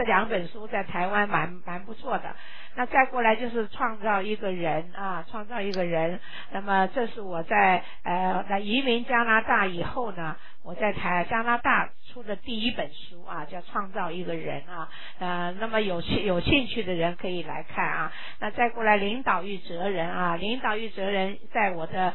这2本书在台湾蛮不错的。那再过来就是创造一个人啊，创造一个人。那么这是我在移民加拿大以后呢，我在加拿大出的第1本书啊，叫创造一个人啊。那么有兴趣的人可以来看啊。那再过来领导与责任啊，领导与责任在我的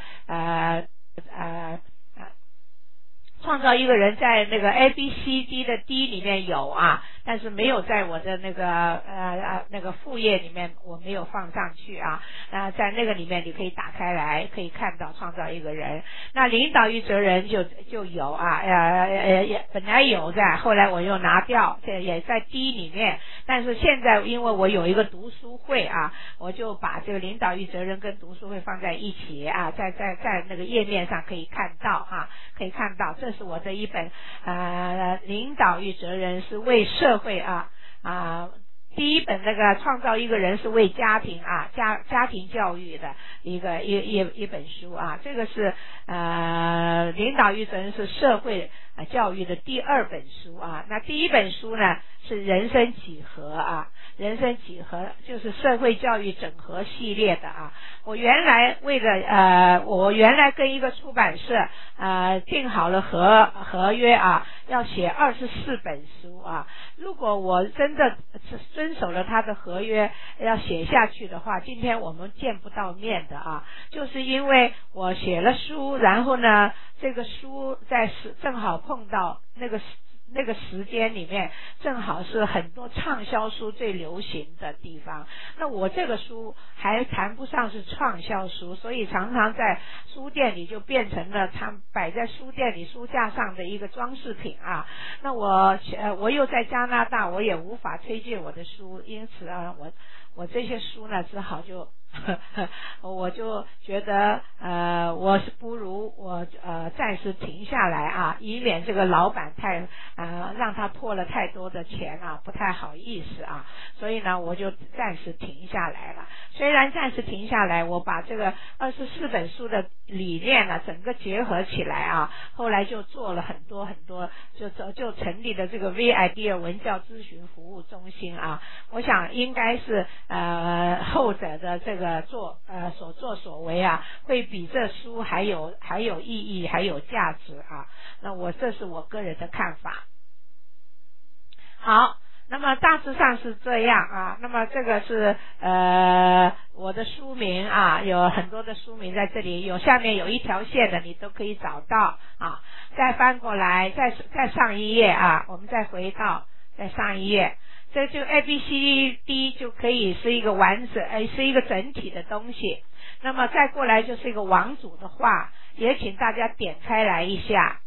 创造一个人在那个 ABCD 的 D 里面有啊，但是没有在我的那个副页里面，我没有放上去啊。在那个里面你可以打开来，可以看到创造一个人。那领导与责任就有啊，本来有的，后来我又拿掉，这也在 D 里面。但是现在因为我有一个读书会啊，我就把这个领导与责任跟读书会放在一起啊，在那个页面上可以看到啊，可以看到。这是我的一本领导与责任，是为社会第1本那个创造一个人是为家庭啊家庭教育的一本书啊。这个是领导与责任是社会教育的第2本书啊。那第1本书呢是人生几何啊，人生几何就是社会教育整合系列的啊。我原来跟一个出版社定好了合约啊，要写24本书啊。如果我真的遵守了他的合约要写下去的话，今天我们见不到面的啊。就是因为我写了书，然后呢这个书正好碰到那个时间里面正好是很多畅销书最流行的地方。那我这个书还谈不上是畅销书，所以常常在书店里就变成了摆在书店里书架上的一个装饰品啊。那我又在加拿大，我也无法推荐我的书，因此啊我这些书呢只好就我就觉得我是不如我暂时停下来啊，以免这个老板让他破了太多的钱啊，不太好意思啊。所以呢我就暂时停下来了。虽然暂时停下来，我把这个24本书的理念呢整个结合起来啊，后来就做了很多就成立了这个 V-IDEA 文教咨询服务中心啊。我想应该是后者的这个所作所为啊，会比这书还有意义，还有价值啊。那这是我个人的看法。好，那么大致上是这样啊。那么这个是我的书名啊，有很多的书名在这里，下面有一条线的你都可以找到啊。再翻过来，再上一页啊，我们再回到再上一页。这就 ABCD 就可以是一个是一个整体的东西。那么再过来就是一个网主的话，也请大家点开来一下。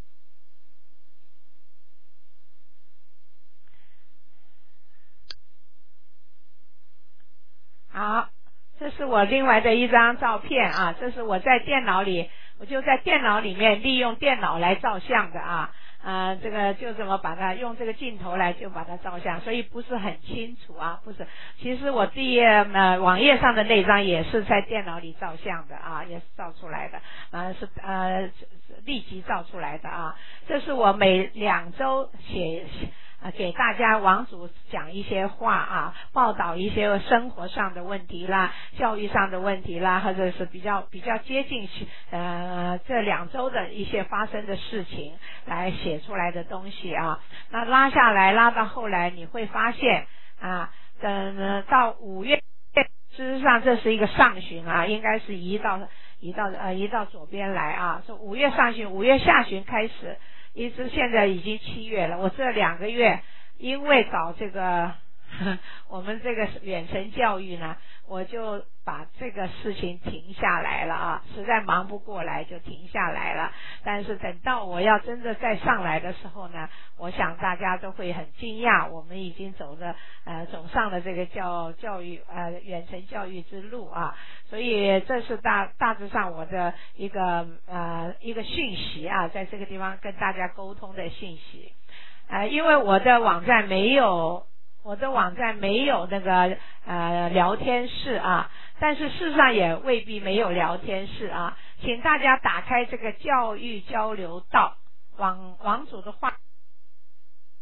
好，这是我另外的一张照片啊，这是我在电脑里，我就在电脑里面利用电脑来照相的啊。这个就这么把它用这个镜头来就把它照相，所以不是很清楚啊，不是。其实我网页上的那张也是在电脑里照相的啊，也是照出来的，是立即照出来的啊。这是我每2周给大家网主讲一些话啊，报道一些生活上的问题啦，教育上的问题啦，或者是比较接近这2周的一些发生的事情来写出来的东西啊。那拉下来拉到后来你会发现啊，到5月，事实上这是一个上旬啊，应该是移到左边来啊，是5月上旬，5月下旬开始。一直现在已经7月了，我这2个月因为搞这个我们这个远程教育呢，我就把这个事情停下来了啊，实在忙不过来就停下来了。但是等到我要真的再上来的时候呢，我想大家都会很惊讶，我们已经走上了这个教育远程教育之路啊。所以这是大致上我的一个讯息啊，在这个地方跟大家沟通的信息。因为我的网站没有那个聊天室啊，但是事实上也未必没有聊天室啊。请大家打开这个教育交流道，网主的话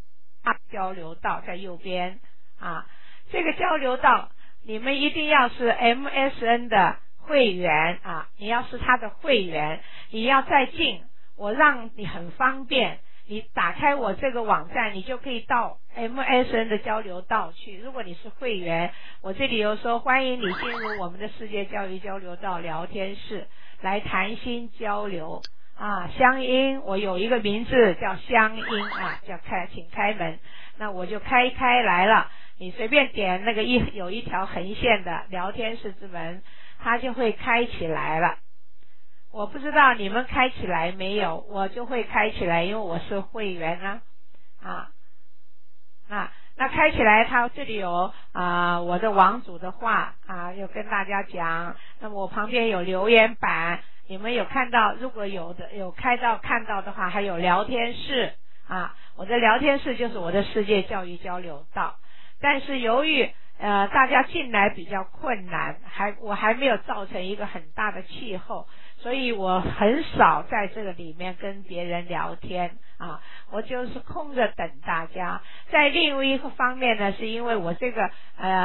交流道在右边啊。这个交流道你们一定要是 MSN 的会员啊，你要是他的会员，你要再进，我让你很方便，你打开我这个网站，你就可以到 MSN 的交流道去。如果你是会员，我这里有说欢迎你进入我们的世界教育交流道聊天室来谈心交流啊。香音，我有一个名字叫香音啊，叫请开门，那我就开来了。你随便点那个有一条横线的聊天室之门，它就会开起来了。我不知道你们开起来没有，我就会开起来，因为我是会员啊。那开起来，它这里有我的网主的话啊，要跟大家讲。那么我旁边有留言板，你们有看到？如果有看到的话，还有聊天室啊。我的聊天室就是我的世界教育交流道。但是由于大家进来比较困难，我还没有造成一个很大的气候，所以我很少在这个里面跟别人聊天啊，我就是空着等大家。在另外一个方面呢，是因为我这个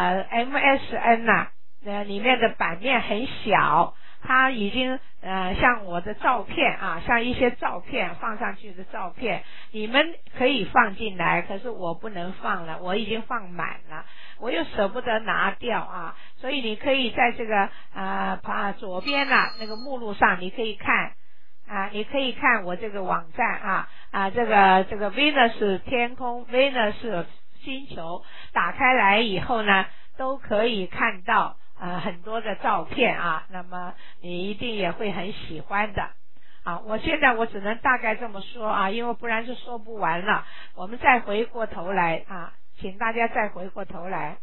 MSN 里面的版面很小，它已经像我的照片啊，像一些照片放上去的照片，你们可以放进来，可是我不能放了，我已经放满了，我又舍不得拿掉啊，所以你可以在这个左边那个目录上，你可以看我这个网站这个 Venus 天空 Venus 星球打开来以后呢，都可以看到很多的照片啊，那么你一定也会很喜欢的啊。我现在只能大概这么说啊，因为不然就说不完了。我们再回过头来啊，请大家再回过头来，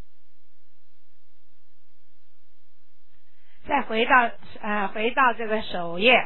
再回到这个首页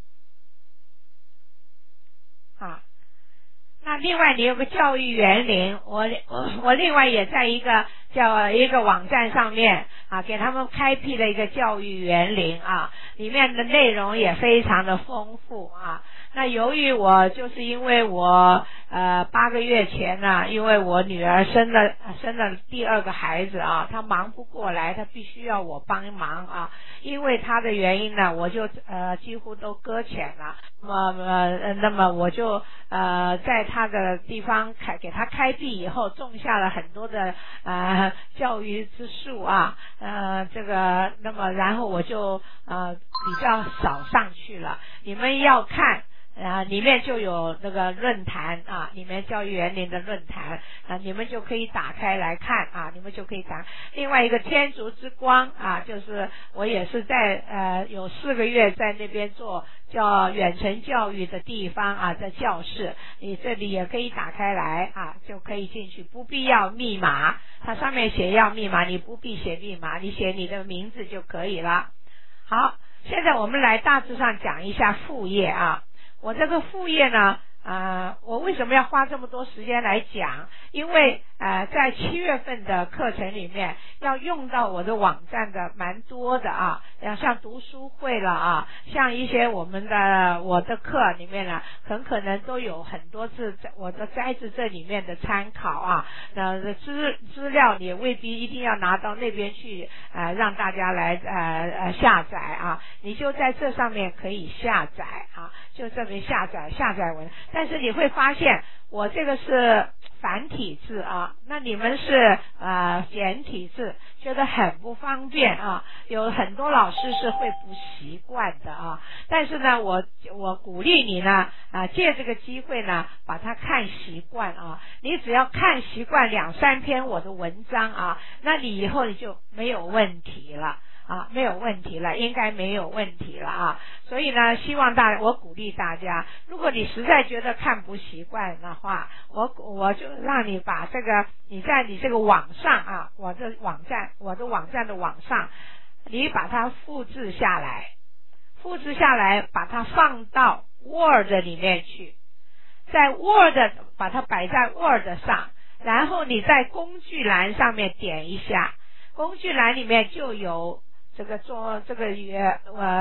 啊。那另外你有个教育园林，我另外也在一个网站上面给他们开辟了一个教育园林里面的内容也非常的丰富那由于我就是因为我8个月前因为我女儿生了第2个孩子她忙不过来，她必须要我帮忙因为她的原因呢，我就几乎都搁浅了。那么我就在她的地方给她开辟以后，种下了很多的教育之树那么然后我就比较少上去了。你们要看里面就有那个论坛里面教育园林的论坛你们就可以打开来看你们就可以看。另外一个天竺之光就是我也是在有4个月在那边做叫远程教育的地方在教室，你这里也可以打开来就可以进去，不必要密码，它上面写要密码，你不必写密码，你写你的名字就可以了。好，现在我们来大致上讲一下副业我这个副业呢我为什么要花这么多时间来讲？因为在7月份的课程里面要用到我的网站的蛮多的像读书会了像一些我的课里面呢，很可能都有很多次我的摘自这里面的参考那资料你未必一定要拿到那边去让大家来下载你就在这上面可以下载就这边下载文，但是你会发现我这个是繁体字那你们是简体字，觉得很不方便有很多老师是会不习惯的但是呢我鼓励你呢借这个机会呢把它看习惯你只要看习惯2-3篇我的文章那你以后你就没有问题了没有问题了，应该没有问题了所以呢，希望我鼓励大家，如果你实在觉得看不习惯的话，我就让你把这个你在你这个网上我的网站的网上，你把它复制下来，把它放到 Word 里面去，在 Word 把它摆在 Word 上，然后你在工具栏上面点一下，工具栏里面就有这个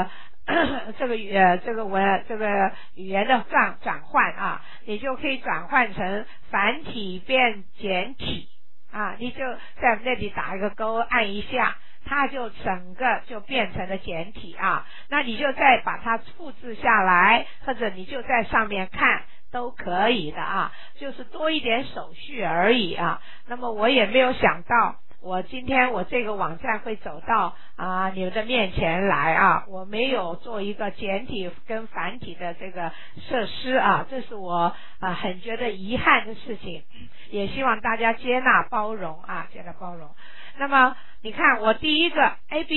这个语言的转换啊，你就可以转换成繁体变简体啊，你就在那里打一个勾，按一下，它就整个就变成了简体啊。那你就再把它复制下来，或者你就在上面看都可以的啊，就是多一点手续而已啊。那么我也没有想到今天我这个网站会走到你们的面前来啊，我没有做一个简体跟繁体的这个设施啊，这是我很觉得遗憾的事情，也希望大家接纳包容啊，接纳包容。那么你看我第一个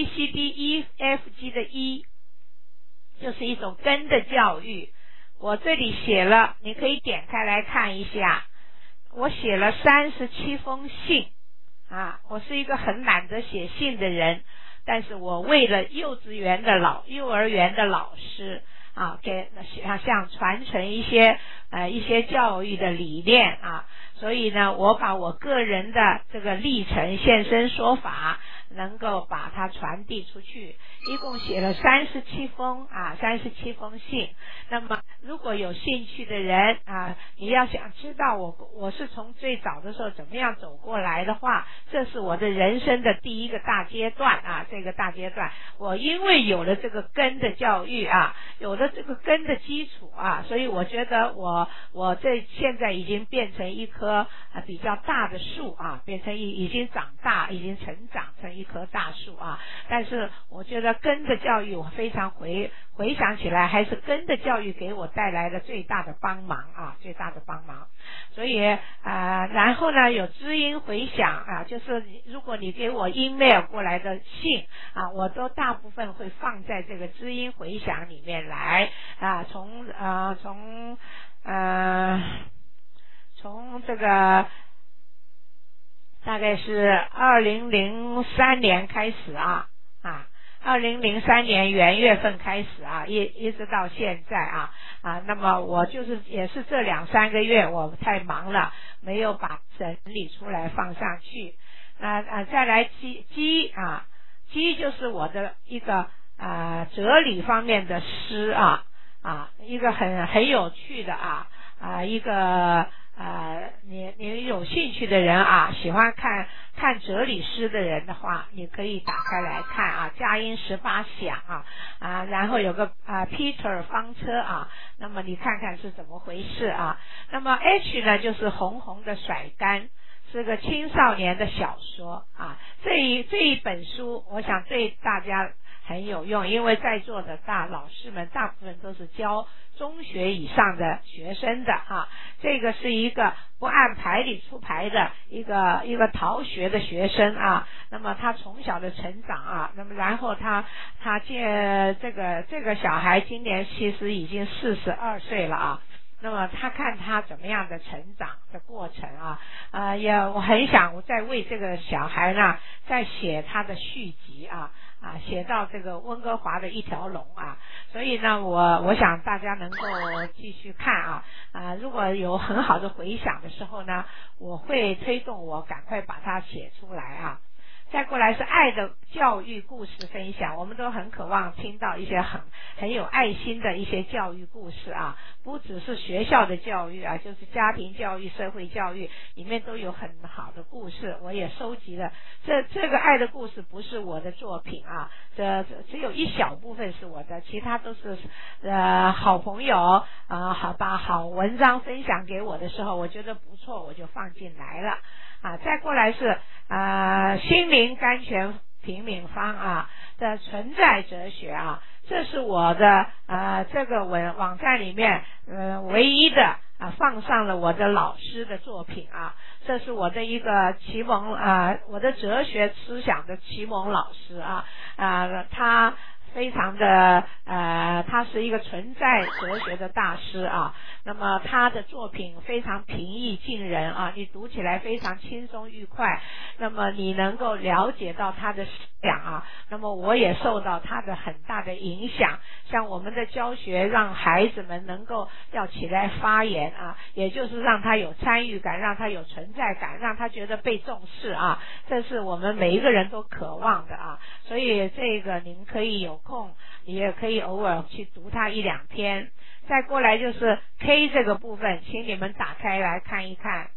ABCDEFG 的 E 就是一种根的教育，我这里写了，你可以点开来看一下，我写了37封信啊，我是一个很懒得写信的人，但是我为了幼儿园的老师啊，像传承一些教育的理念啊，所以呢，我把我个人的这个历程现身说法，能够把它传递出去，一共写了37封信。那么如果有兴趣的人啊，你要想知道我是从最早的时候怎么样走过来的话，这是我的人生的第一个大阶段啊，这个大阶段我因为有了这个根的教育啊，有了这个根的基础啊，所以我觉得我这现在已经变成一棵比较大的树啊，变成已经长大，已经成长成一棵大树啊。但是我觉得根的教育，我非常回想起来，还是根的教育给我带来了最大的帮忙啊，最大的帮忙。所以然后呢，有知音回响啊，就是如果你给我 email 过来的信啊，我都大部分会放在这个知音回响里面来啊，从这个大概是2003年开始2003年元月份开始啊，一直到现在啊，那么我也是这2-3个月我太忙了，没有把整理出来放上去。再来G 就是我的一个哲理方面的诗一个很有趣的一个你有兴趣的人喜欢看哲理诗的人的话，你可以打开来看佳音18响然后有个Peter 方车那么你看看是怎么回事那么 H 呢，就是红红的甩杆，是个青少年的小说这一本书我想对大家很有用，因为在座的老师们大部分都是教中学以上的学生的这个是一个不按牌理出牌的一个逃学的学生那么他从小的成长那么然后他这个小孩今年其实已经42岁了那么他看他怎么样的成长的过程我很想再为这个小孩呢再写他的续集写到这个温哥华的一条龙所以呢我想大家能够继续看如果有很好的回响的时候呢，我会推动我赶快把它写出来再过来是爱的教育故事分享，我们都很渴望听到一些很有爱心的一些教育故事不只是学校的教育就是家庭教育、社会教育里面都有很好的故事，我也收集了。这个爱的故事不是我的作品这只有一小部分是我的，其他都是好朋友把好文章分享给我的时候，我觉得不错，我就放进来了再过来是心灵甘泉平敏方的存在哲学这是我的这个网站里面唯一的放上了我的老师的作品这是我的一个启蒙我的哲学思想的启蒙老师他非常的他是一个存在哲学的大师那么他的作品非常平易近人你读起来非常轻松愉快，那么你能够了解到他的思想那么我也受到他的很大的影响，像我们的教学让孩子们能够要起来发言也就是让他有参与感，让他有存在感，让他觉得被重视这是我们每一个人都渴望的所以这个您可以有空你也可以偶尔去读它1、2篇。再过来就是 K 这个部分，请你们打开来看一看。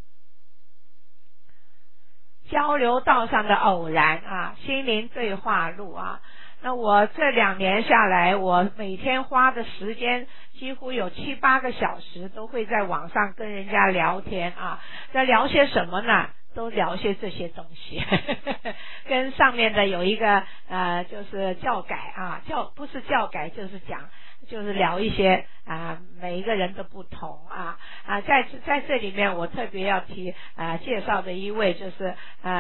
交流道上的偶然啊，心灵对话录啊。那我这2年下来，我每天花的时间几乎有7、8个小时都会在网上跟人家聊天啊。在聊些什么呢？都聊些这些东西跟上面的有一个就是教改啊，不是教改就是聊一些每一个人的不同在这里面我特别要介绍的一位就是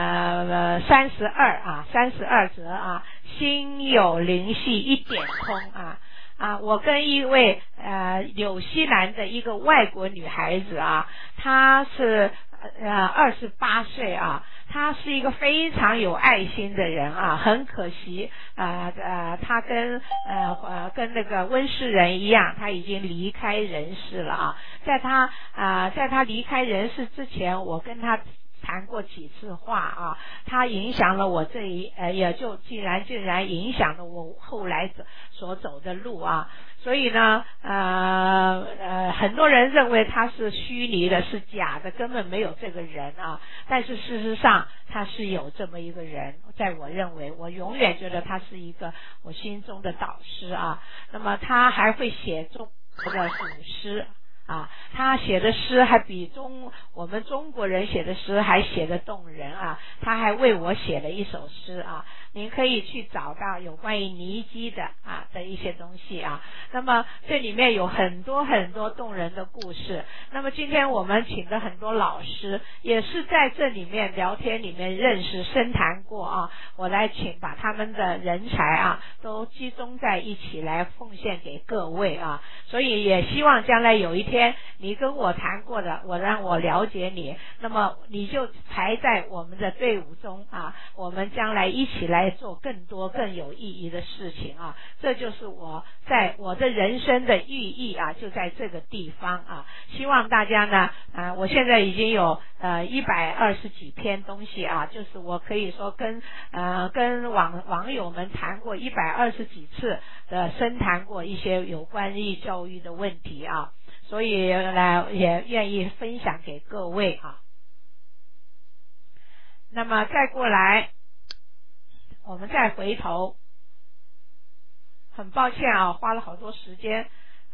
32则心有灵犀一点通我跟一位纽西兰的一个外国女孩子她是28岁他是一个非常有爱心的人很可惜他跟那个温世仁一样，他已经离开人世了在他离开人世之前，我跟他谈过几次话他影响了我也就竟然影响了我后来所走的路所以呢很多人认为他是虚拟的，是假的，根本没有这个人但是事实上他是有这么一个人，在我认为我永远觉得他是一个我心中的导师那么他还会写中国的古诗他写的诗还比我们中国人写的诗还写得动人他还为我写了一首诗您可以去找到有关于尼基的一些东西那么这里面有很多很多动人的故事。那么今天我们请的很多老师也是在这里面聊天里面认识深谈过我来把他们的人才都集中在一起来奉献给各位所以也希望将来有一天你跟我谈过的，让我了解你，那么你就排在我们的队伍中我们将来一起来做更多更有意义的事情这就是我在我的人生的寓意就在这个地方希望大家呢我现在已经有120几篇东西就是我可以说跟网友们谈过120几次的深谈过一些有关于教育的问题所以呢也愿意分享给各位那么再过来我们再回头，很抱歉花了好多时间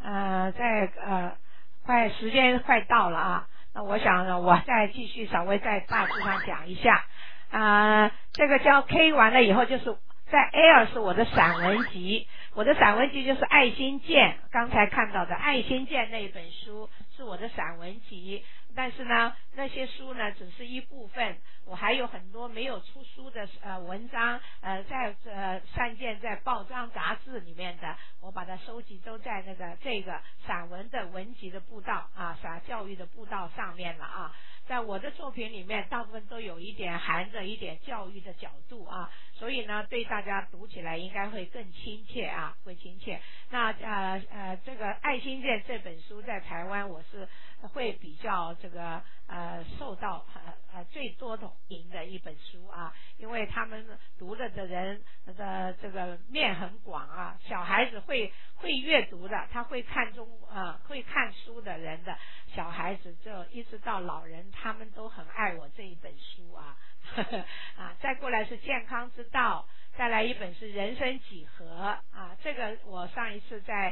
时间快到了那我想呢我再继续稍微在大致上讲一下这个叫 K 完了以后，就是在 L 是我的散文集，我的散文集就是爱心剑，刚才看到的爱心剑那一本书是我的散文集，但是呢那些书呢只是一部分，我还有很多没有出书的文章在散见在报章杂志里面的，我把它收集都在这个散文的文集的布道教育的布道上面了在我的作品里面大部分都有一点含着一点教育的角度所以呢对大家读起来应该会更亲切会亲切。那这个爱心剑这本书在台湾我是会比较受到最多的欢迎的一本书因为他们读了的人的这个面很广小孩子会阅读的，他会看书的人的小孩子就一直到老人，他们都很爱我这一本书再过来是健康之道，再来一本是人生几何这个我上一次在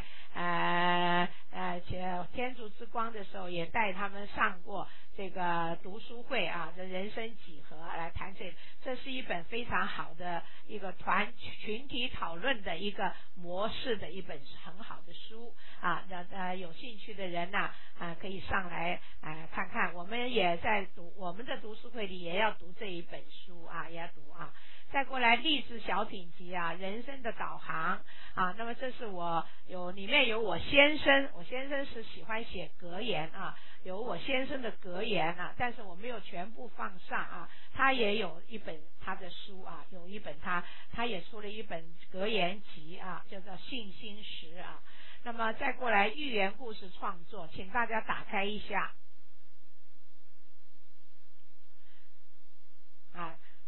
天竺之光的时候也带他们上过这个读书会这人生几何来谈这是一本非常好的一个群体讨论的一个模式的一本很好的书有兴趣的人可以上来看看，我们也在我们的读书会里也要读这一本书也要读再过来励志小品集人生的导航那么这是里面有我先生是喜欢写格言有我先生的格言但是我没有全部放上他也有一本他的书有一本他也出了一本格言集叫做信心石那么再过来寓言故事创作，请大家打开一下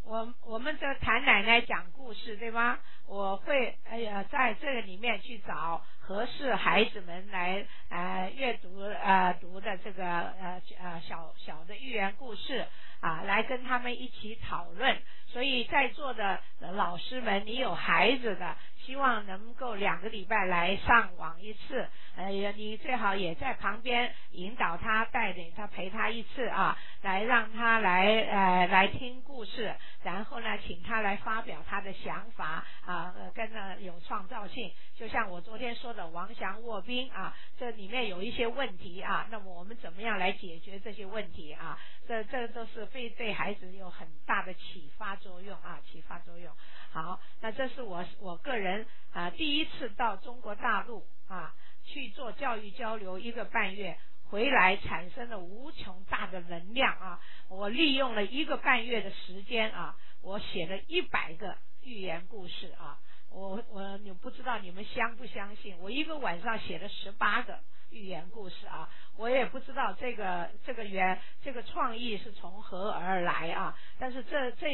我们这谭奶奶讲故事对吗？我会在这个里面去找合适孩子们来阅读读的这个小的寓言故事啊，来跟他们一起讨论。所以在座的老师们，你有孩子的，希望能够2个礼拜来上网一次，你最好也在旁边引导他，带领他，陪他一次啊，来让他来听故事，然后呢，请他来发表他的想法啊，跟着有创造性。就像我昨天说的王祥卧冰啊，这里面有一些问题啊，那么我们怎么样来解决这些问题啊？这都是对孩子有很大的启发作用啊，启发作用。好，那这是我个人第一次到中国大陆啊去做教育交流1个半月，回来产生了无穷大的能量啊！我利用了1个半月的时间啊，我写了100个寓言故事啊！你不知道你们相不相信，我1个晚上写了18个寓言故事啊！我也不知道这个创意是从何而来啊！但是这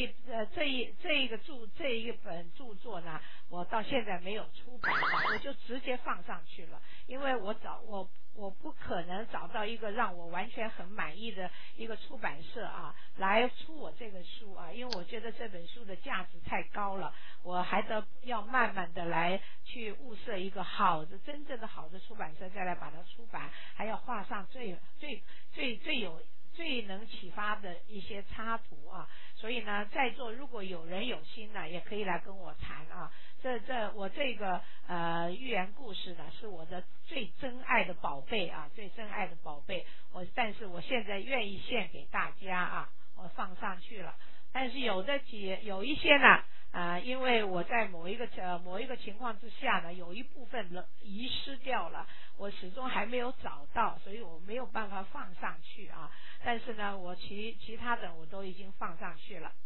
一本著作呢，我到现在没有出版啊，我就直接放上去了，因为我不可能找到一个让我完全很满意的一个出版社啊，来出我这个书啊，因为我觉得这本书的价值太高了，我还要慢慢的来去物色一个真正的好的出版社，再来把它出版，还要画上最能启发的一些插图啊。所以呢，在座如果有人有心呢，也可以来跟我谈啊。我这个寓言故事呢，是我的最珍爱的宝贝啊，最珍爱的宝贝。但是我现在愿意献给大家啊，我放上去了。但是有一些呢，因为我在某一个情况之下呢，有一部分遗失掉了，我始终还没有找到，所以我没有办法放上去啊。但是呢，我其他的我都已经放上去了。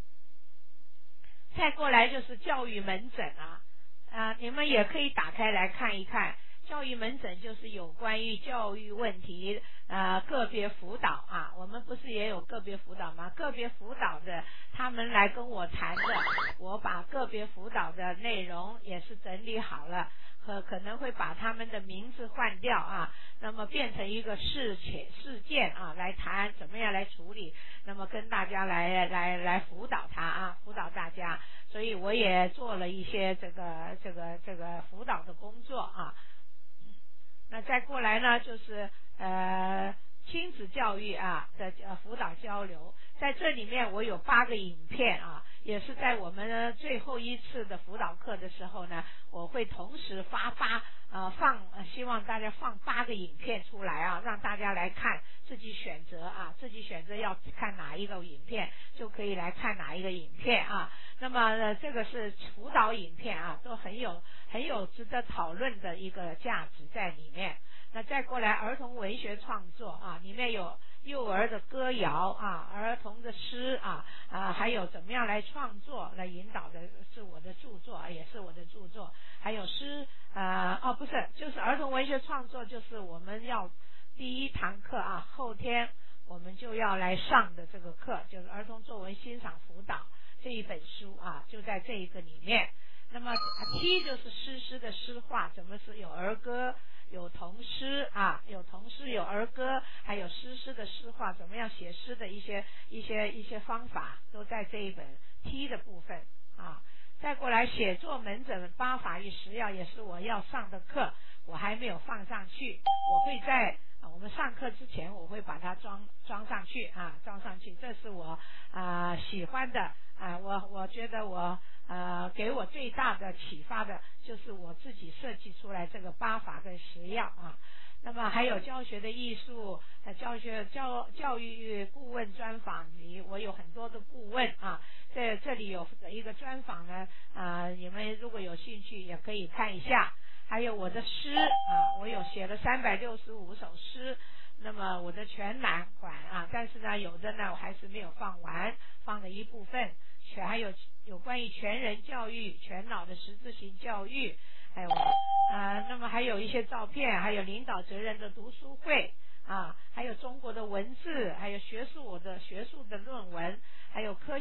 再过来就是教育门诊你们也可以打开来看一看。教育门诊就是有关于教育问题个别辅导啊，我们不是也有个别辅导吗？个别辅导的他们来跟我谈的，我把个别辅导的内容也是整理好了，可能会把他们的名字换掉啊，那么变成一个事件啊，来谈怎么样来处理，那么跟大家来辅导辅导大家。所以我也做了一些这个辅导的工作啊。那再过来呢，就是亲子教育的辅导交流，在这里面我有8个影片啊，也是在我们最后一次的辅导课的时候呢，我会同时希望大家放8个影片出来啊，让大家来看，自己选择要看哪一个影片，就可以来看哪一个影片啊。那么这个是辅导影片啊，都很有值得讨论的一个价值在里面。那再过来儿童文学创作啊，里面有幼儿的歌谣啊，儿童的诗还有怎么样来创作来引导的是我的著作，也是我的著作。还有诗不是，就是儿童文学创作，就是我们要第1堂课啊，后天我们就要来上的这个课，就是儿童作文欣赏辅导这一本书啊，就在这一个里面。那么T 就是诗的诗话，怎么是有儿歌，有童诗有童诗，有儿歌，还有诗的诗话，怎么样写诗的一些方法，都在这一本 T 的部分啊。再过来写作门诊8法与10要，也是我要上的课，我还没有放上去，我会在我们上课之前我会把它装上去。这是我喜欢的我觉得给我最大的启发的就是我自己设计出来这个8法跟10要啊。那么还有教学的艺术，教育顾问专访里，我有很多的顾问啊。这里有一个专访呢你们如果有兴趣也可以看一下。还有我的诗我有写了365首诗，那么我的全览馆但是呢有的呢我还是没有放完，放了一部分。还有关于全人教育、全脑的十字型教育，还有那么还有一些照片，还有领导责任的读书会还有中国的文字，还有学术的论文，还有科学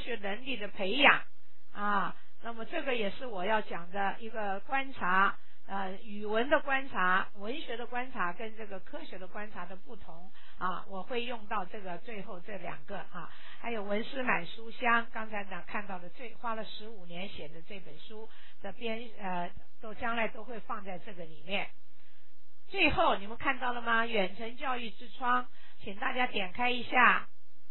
学能力的培养啊。那么这个也是我要讲的一个观察，语文的观察、文学的观察跟这个科学的观察的不同啊，我会用到这个最后这2个啊，还有文思满书香，刚才呢看到的花了15年写的这本书的都将来都会放在这个里面。最后你们看到了吗？远程教育之窗，请大家点开一下。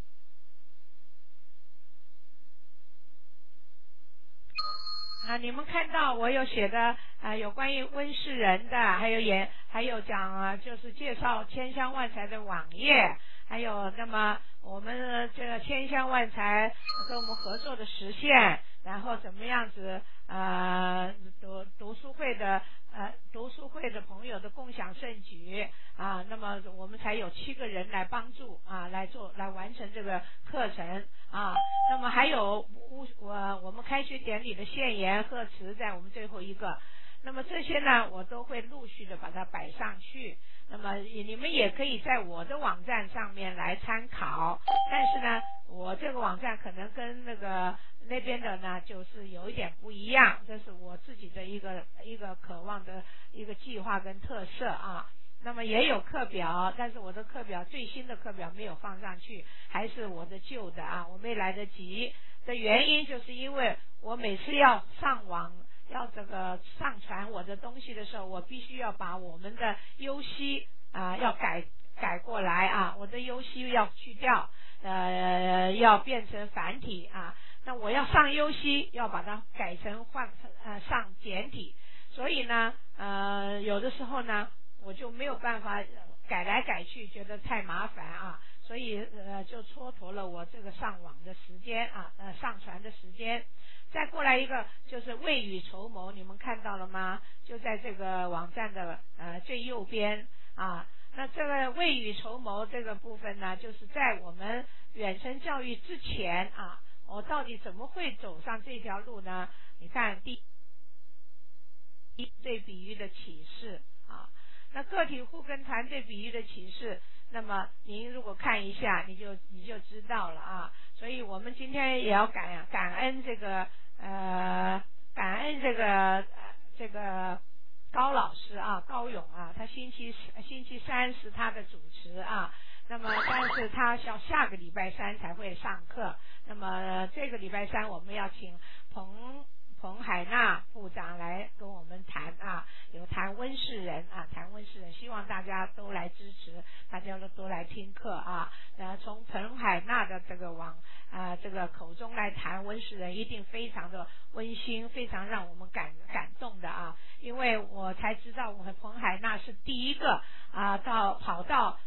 你们看到我有写的有关于温世仁的，还有讲就是介绍千香万才的网页，还有那么我们这个千香万才跟我们合作的实现，然后怎么样子读书会的朋友的共享盛举啊，那么我们才有7个人来帮助来完成这个课程啊。那么还有我们开学典礼的献言贺词在我们最后一个，那么这些呢我都会陆续的把它摆上去。那么你们也可以在我的网站上面来参考，但是呢我这个网站可能跟那边的呢就是有一点不一样，这是我自己的一个渴望的一个计划跟特色啊。那么也有课表，但是我的课表最新的课表没有放上去，还是我的旧的啊，我没来得及的原因就是因为我每次要上网要这个上传我的东西的时候，我必须要把我们的优西要改过来啊，我的优西要去掉，要变成繁体啊。那我要上优西，要把它改成上简体，所以呢，有的时候呢，我就没有办法改来改去，觉得太麻烦啊，所以就蹉跎了我这个上网的时间啊，上传的时间。再过来一个就是未雨绸缪，你们看到了吗？就在这个网站的最右边啊。那这个未雨绸缪这个部分呢，就是在我们远程教育之前啊，我到底怎么会走上这条路呢？你看第一对比喻的启示啊，那个体户跟团队比喻的启示，那么您如果看一下，你就知道了啊。所以我们今天也要感恩这个这个高老师啊，高勇啊，他星期三是他的主持啊，那么但是他要下个礼拜3才会上课，那么这个礼拜3我们要请彭海娜部长来跟我们谈啊，有谈温世仁啊，谈温世仁，希望大家都来支持，大家都来听课啊。从彭海娜的这个口中来谈温世仁，一定非常的温馨，非常让我们感动的啊。因为我才知道，我们彭海娜是第一个跑到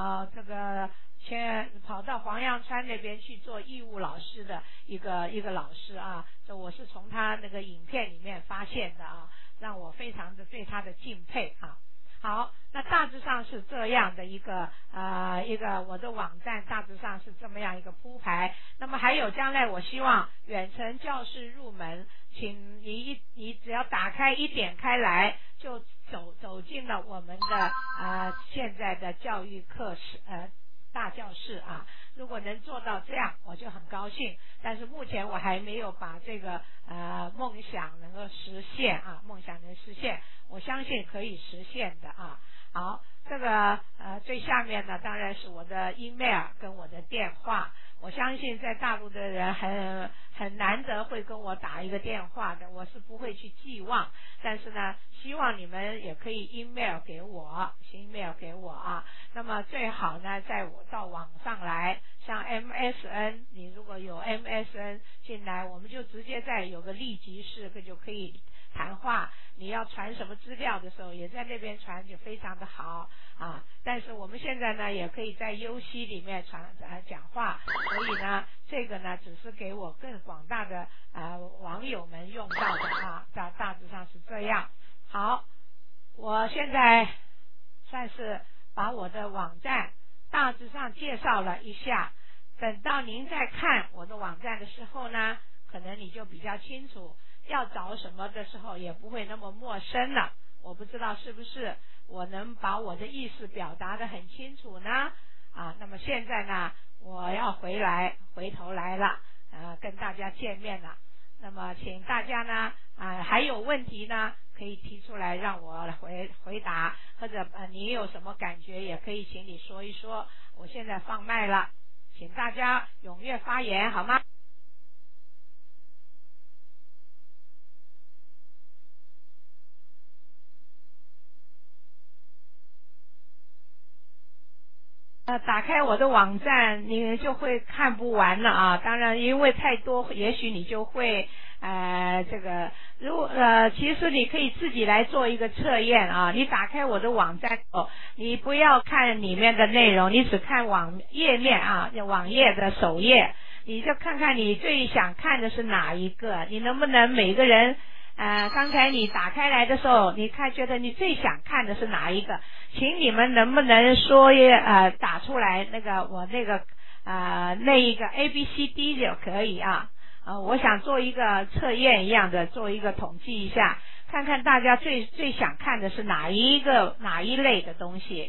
黄杨川那边去做义务老师的一个老师啊，这我是从他那个影片里面发现的啊，让我非常的对他的敬佩啊。好，那大致上是这样的一个我的网站大致上是这么样一个铺排。那么还有将来我希望远程教室入门，请你只要打开一点开来，就走进了我们的现在的教育课室大教室啊。如果能做到这样，我就很高兴。但是目前我还没有把这个梦想能够实现啊，梦想能实现，我相信可以实现的啊。好，这个最下面呢，当然是我的 email 跟我的电话。我相信在大陆的人很难得会跟我打一个电话的，我是不会去寄望，但是呢，希望你们也可以 email 给我啊。那么最好呢，在我到网上来，像 MSN， 你如果有 MSN 进来，我们就直接有个立即式，就可以谈话。你要传什么资料的时候，也在那边传，就非常的好啊。但是我们现在呢，也可以在优西里面讲话，所以呢，这个呢，只是给我更广大的网友们用到的啊，大致上是这样。好，我现在算是把我的网站大致上介绍了一下，等到您在看我的网站的时候呢，可能你就比较清楚要找什么的时候也不会那么陌生了。我不知道是不是我能把我的意思表达得很清楚呢？那么现在呢，我要回头来了， 跟大家见面了。那么请大家呢还有问题呢可以提出来让我回答，或者你有什么感觉也可以请你说一说。我现在放麦了，请大家踊跃发言好吗？打开我的网站你就会看不完了啊，当然因为太多也许你就会这个其实你可以自己来做一个测验啊。你打开我的网站你不要看里面的内容，你只看页面啊，网页的首页，你就看看你最想看的是哪一个，你能不能每个人刚才你打开来的时候你觉得你最想看的是哪一个，请你们能不能说打出来我那一个 ABCD 就可以啊。我想做一个测验一样的，做一个统计一下，看看大家最想看的是哪一类的东西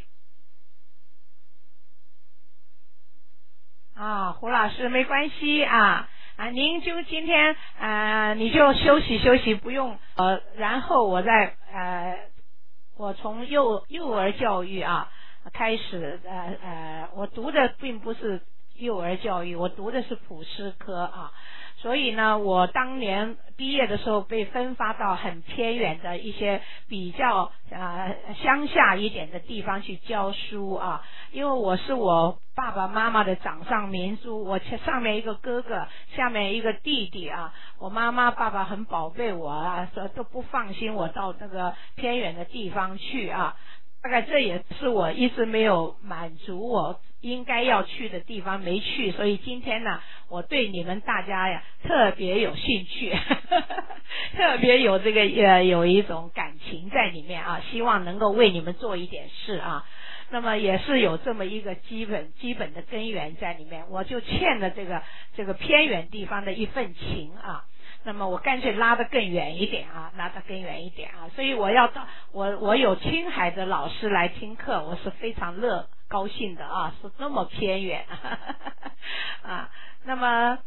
啊。胡老师没关系啊，您就今天你就休息不用然后我从幼儿教育开始我读的并不是幼儿教育，我读的是普师科所以呢我当年毕业的时候被分发到很偏远的一些比较乡下一点的地方去教书因为我是我爸爸妈妈的掌上明珠，我上面一个哥哥，下面一个弟弟我妈妈爸爸很宝贝我都不放心我到那个偏远的地方去大概这也是我一直没有满足我应该要去的地方没去，所以今天呢我对你们大家特别有兴趣特别有有一种感情在里面希望能够为你们做一点事那么也是有这么一个基本的根源在里面，我就欠了这个偏远地方的一份情那么我干脆拉得更远一点所以我有青海的老师来听课，我是非常高兴的是那么偏远那么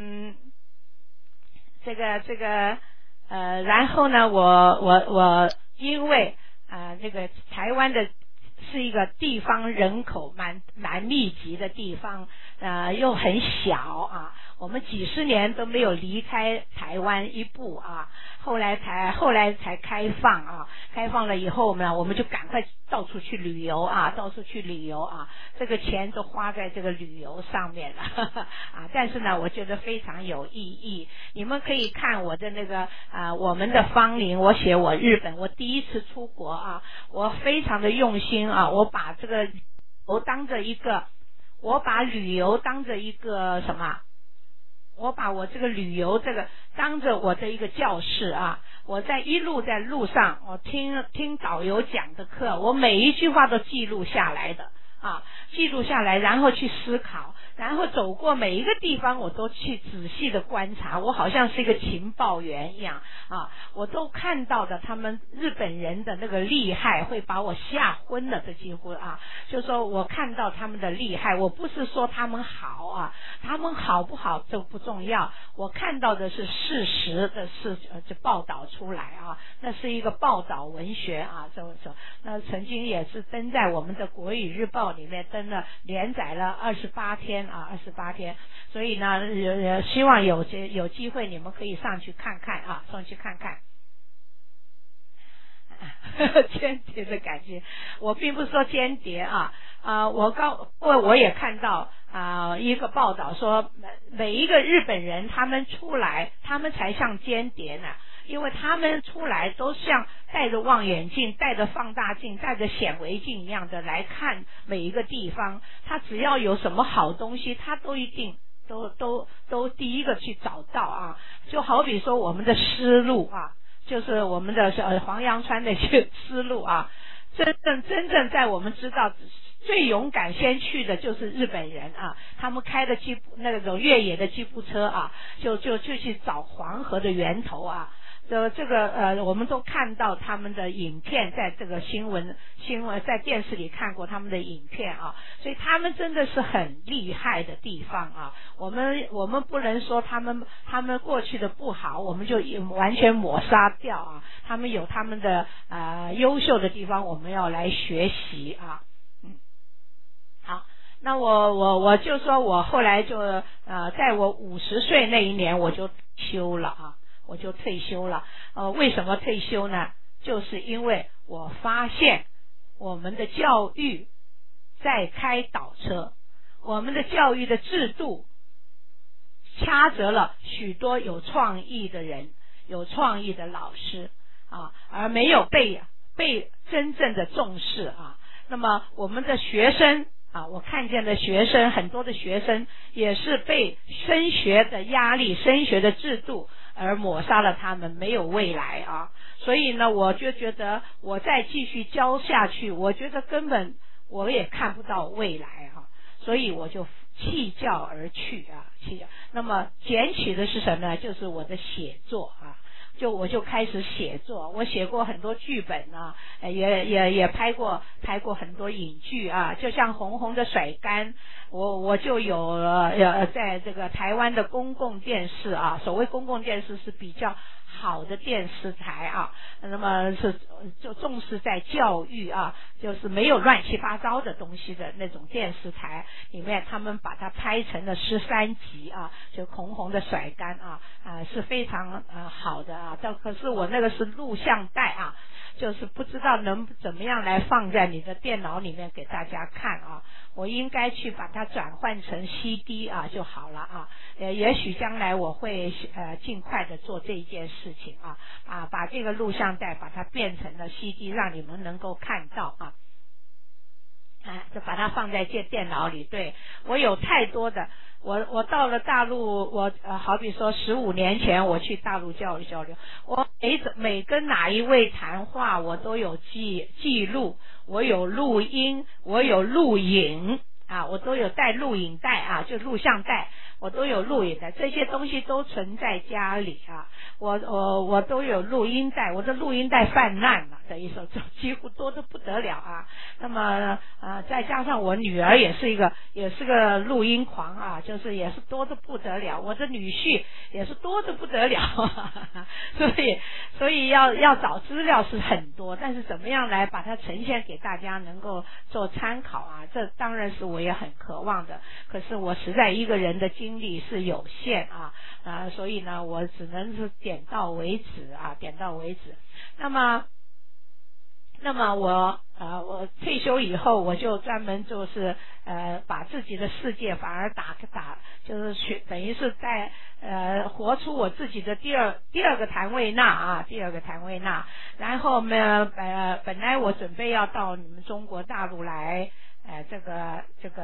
然后呢我因为这个台湾的是一个地方人口蛮密集的地方又很小我们几十年都没有离开台湾一步后来才开放开放了以后呢我们就赶快到处去旅游这个钱都花在这个旅游上面了但是呢我觉得非常有意义。你们可以看我的我们的芳龄，我写我日本我第一次出国我非常的用心我把这个我把旅游当着一个什么，我把我这个旅游当着我的一个教室我在路上我听导游讲的课，我每一句话都记录下来的然后去思考，然后走过每一个地方我都去仔细的观察，我好像是一个情报员一样我都看到的他们日本人的那个厉害，会把我吓昏了的几乎就说我看到他们的厉害，我不是说他们好他们好不好这不重要，我看到的是事实的事就报道出来那是一个报道文学那曾经也是登在我们的国语日报里面连载了28天28天，所以呢希望有机会你们可以上去看看上去看看间谍的感觉，我并不是说间谍我也看到一个报道说每一个日本人他们出来他们才像间谍呢，因为他们出来都像带着望远镜带着放大镜带着显微镜一样的来看每一个地方，他只要有什么好东西他都一定都第一个去找到就好比说我们的丝路就是我们的黄杨川的丝路真正在我们知道最勇敢先去的就是日本人他们开的那种越野的吉普车就去找黄河的源头我们都看到他们的影片，在这个新闻在电视里看过他们的影片啊，所以他们真的是很厉害的地方啊。我们不能说他们过去的不好，我们就完全抹杀掉啊。他们有他们的优秀的地方，我们要来学习啊。好，那我就说我后来就在我50岁那一年我就休了啊。我就退休了。为什么退休呢？就是因为我发现我们的教育在开倒车，我们的教育的制度掐折了许多有创意的人，有创意的老师啊，而没有被真正的重视啊。那么我们的学生啊，我看见的学生，很多的学生也是被升学的压力、升学的制度而抹杀了他们，没有未来啊。所以呢，我就觉得我再继续教下去，我觉得根本我也看不到未来啊，所以我就弃教而去啊。那么捡起的是什么呢？就是我的写作啊。我就开始写作，我写过很多剧本啊，也拍过很多影剧啊，就像红红的甩竿，我就有在这个台湾的公共电视啊，所谓公共电视是比较好的电视台啊，那么就重视在教育啊，就是没有乱七八糟的东西的那种电视台里面，他们把它拍成了13集啊，就红红的甩竿啊，是非常好的啊。可是我那个是录像带啊，就是不知道能怎么样来放在你的电脑里面给大家看啊。我应该去把它转换成 CD 啊就好了啊。也许将来我会尽快的做这一件事情啊，把这个录像带把它变成了 CD， 让你们能够看到啊。就把它放在电脑里。对，我有太多的，我到了大陆，我好比说15年前我去大陆交流，我每跟哪一位谈话我都有记录，我有录音，我有录影啊，我都有带录影带啊，就录像带，我都有录影的，这些东西都存在家里啊。我都有录音带，我的录音带泛滥了，等于说几乎多得不得了啊。那么再加上我女儿也是个录音狂啊，就是也是多得不得了。我的女婿也是多得不得了所以要找资料是很多，但是怎么样来把它呈现给大家能够做参考啊，这当然是我也很渴望的。可是我实在一个人的精力是有限啊，所以呢我只能是点到为止啊，点到为止。那么我退休以后，我就专门就是把自己的世界反而打，就是等于是在活出我自己的第二个谭维娜啊，第二个谭维娜。然后呢本来我准备要到你们中国大陆来这个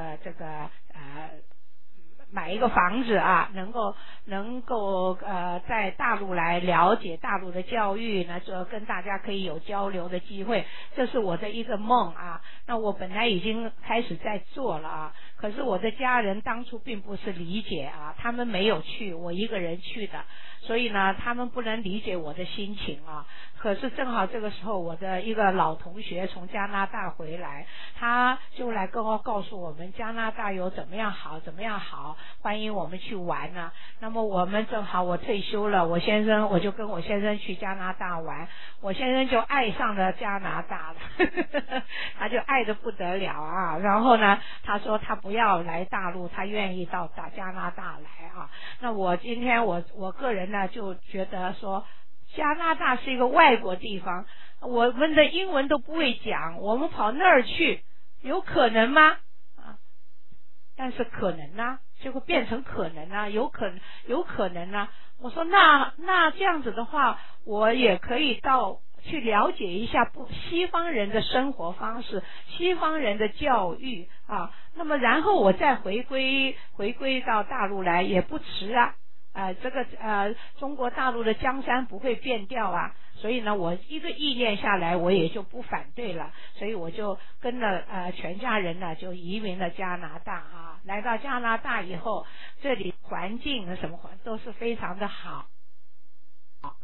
买一个房子啊，能够在大陆来了解大陆的教育呢，就跟大家可以有交流的机会，这是我的一个梦啊。那我本来已经开始在做了啊，可是我的家人当初并不是理解啊，他们没有去，我一个人去的，所以呢他们不能理解我的心情啊。可是正好这个时候我的一个老同学从加拿大回来，他就来跟我告诉我们加拿大有怎么样好，欢迎我们去玩啊。那么我们正好我退休了，我就跟我先生去加拿大玩，我先生就爱上了加拿大了他就爱得不得了啊。然后呢他说他不要来大陆，他愿意到加拿大来啊。那我今天我个人呢就觉得说加拿大是一个外国地方，我们的英文都不会讲，我们跑那儿去有可能吗？但是可能啊，就会变成可能啊，有可能啊。我说那这样子的话，我也可以去了解一下西方人的生活方式，西方人的教育啊。那么然后我再回归到大陆来也不迟啊。中国大陆的江山不会变掉啊，所以呢我一个意念下来我也就不反对了，所以我就跟了全家人呢就移民了加拿大啊。来到加拿大以后，这里环境什么都是非常的好，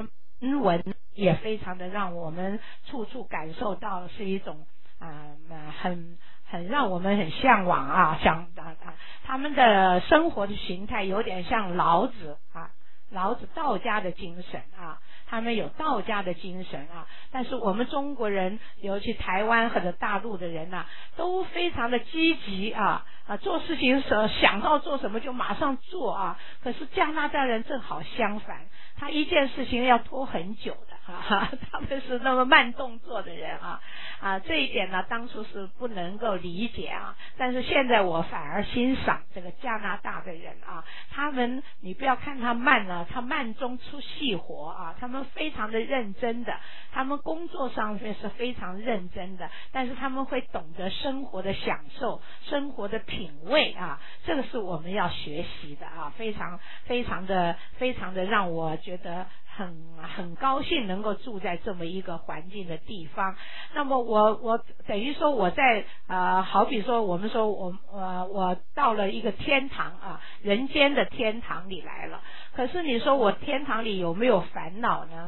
文也非常的让我们处处感受到是一种很让我们很向往啊，他们的生活的形态有点像老子道家的精神啊，他们有道家的精神啊，但是我们中国人，尤其台湾或者大陆的人啊，都非常的积极啊，做事情的时候想到做什么就马上做啊。可是加拿大人正好相反，他一件事情要拖很久的他们是那么慢动作的人这一点呢，当初是不能够理解啊，但是现在我反而欣赏这个加拿大的人啊，他们你不要看他慢啊，他慢中出细活啊，他们非常的认真的，他们工作上面是非常认真的，但是他们会懂得生活的享受，生活的品味啊，这个是我们要学习的啊，非常的让我觉得很高兴能够住在这么一个环境的地方。那么我等于说我在好比说我们说我到了一个天堂啊，人间的天堂里来了。可是你说我天堂里有没有烦恼呢？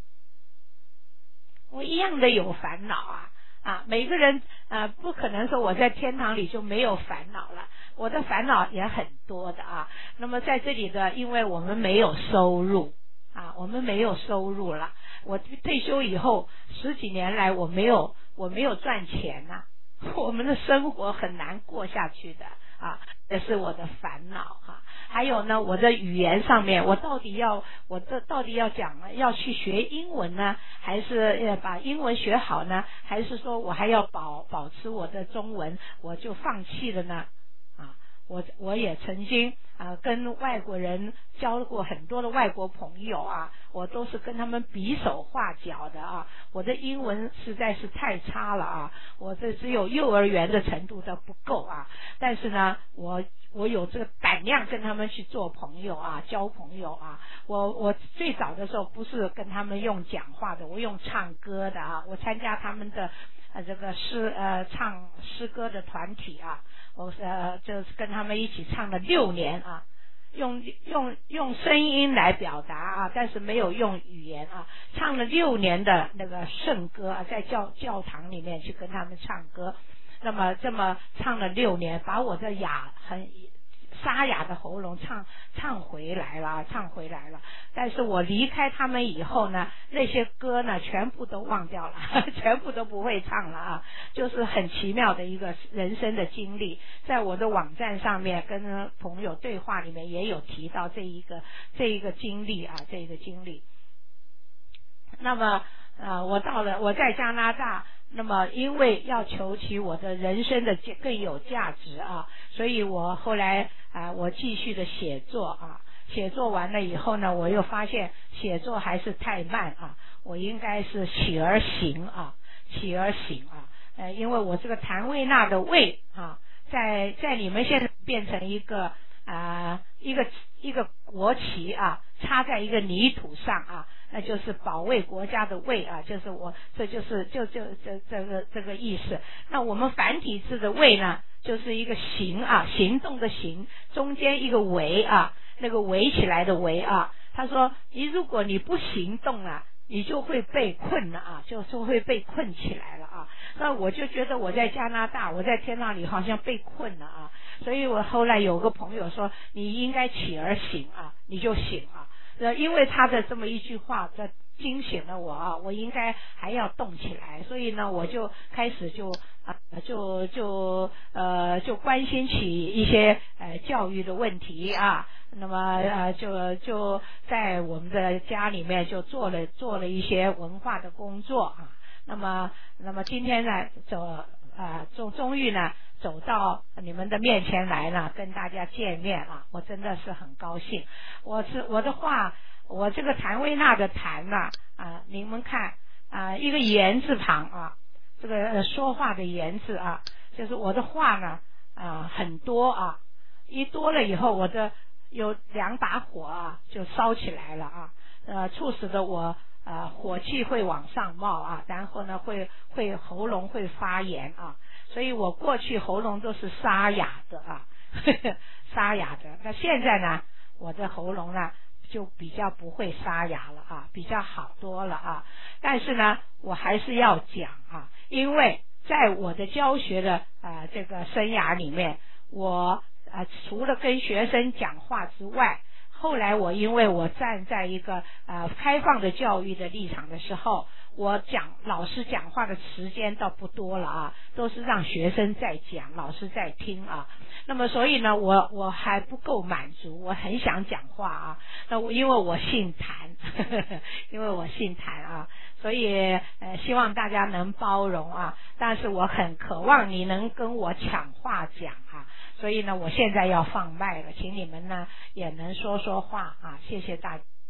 我一样的有烦恼每个人不可能说我在天堂里就没有烦恼了，我的烦恼也很多的啊。那么在这里的，因为我们没有收入我们没有收入了。我退休以后10几年来我没有赚钱我们的生活很难过下去的这是我的烦恼还有呢，我的语言上面，我到底要讲要去学英文呢，还是把英文学好呢？还是说我还要保持我的中文，我就放弃了呢？我也曾经跟外国人交过很多的外国朋友我都是跟他们比手画脚的我的英文实在是太差了我这只有幼儿园的程度都不够但是呢我有这个胆量跟他们去做朋友交朋友我最早的时候不是跟他们用讲话的，我用唱歌的我参加他们的这个唱诗歌的团体我就是跟他们一起唱了6年用声音来表达但是没有用语言唱了6年的那个圣歌在教堂里面去跟他们唱歌。那么这么唱了6年，把我的很沙哑的喉咙唱回来了。但是我离开他们以后呢，那些歌呢全部都忘掉了全部都不会唱了就是很奇妙的一个人生的经历。在我的网站上面跟朋友对话里面也有提到这一个经历这个经历。那么我在加拿大，那么因为要求取我的人生的更有价值所以我后来我继续的写作写作完了以后呢，我又发现写作还是太慢我应该是起而行因为我这个谭维娜的卫在你们现在变成一个国旗插在一个泥土上那就是保卫国家的卫就是我这就是这个意思。那我们繁体字的卫呢，就是一个行行动的行，中间一个围那个围起来的围他说如果你不行动你就会被困了就是会被困起来了那我就觉得我在加拿大，我在天堂里好像被困了所以我后来有个朋友说你应该起而行你就行因为他的这么一句话在惊醒了我应该还要动起来。所以呢，我就开始就关心起一些教育的问题那么就在我们的家里面就做了一些文化的工作那么今天呢终于呢走到你们的面前来了，跟大家见面我真的是很高兴。我的话，我这个谭维娜的谭你们看一个言字旁这个说话的言字就是我的话呢很多一多了以后，我的有2把火就烧起来了促使的我火气会往上冒然后呢会喉咙会发炎所以我过去喉咙都是沙哑的沙哑的。那现在呢，我的喉咙呢就比较不会沙哑了啊，比较好多了啊。但是呢，我还是要讲啊，因为在我的教学的这个生涯里面，我除了跟学生讲话之外，后来我因为我站在一个开放的教育的立场的时候，我老师讲话的时间倒不多了啊，都是让学生在讲，老师在听啊。那么所以呢，我还不够满足，我很想讲话啊。那因为我姓谭，因为我姓谭啊，所以希望大家能包容啊。但是我很渴望你能跟我抢话讲啊。所以呢，我现在要放麦了，请你们呢也能说说话啊，谢谢大家。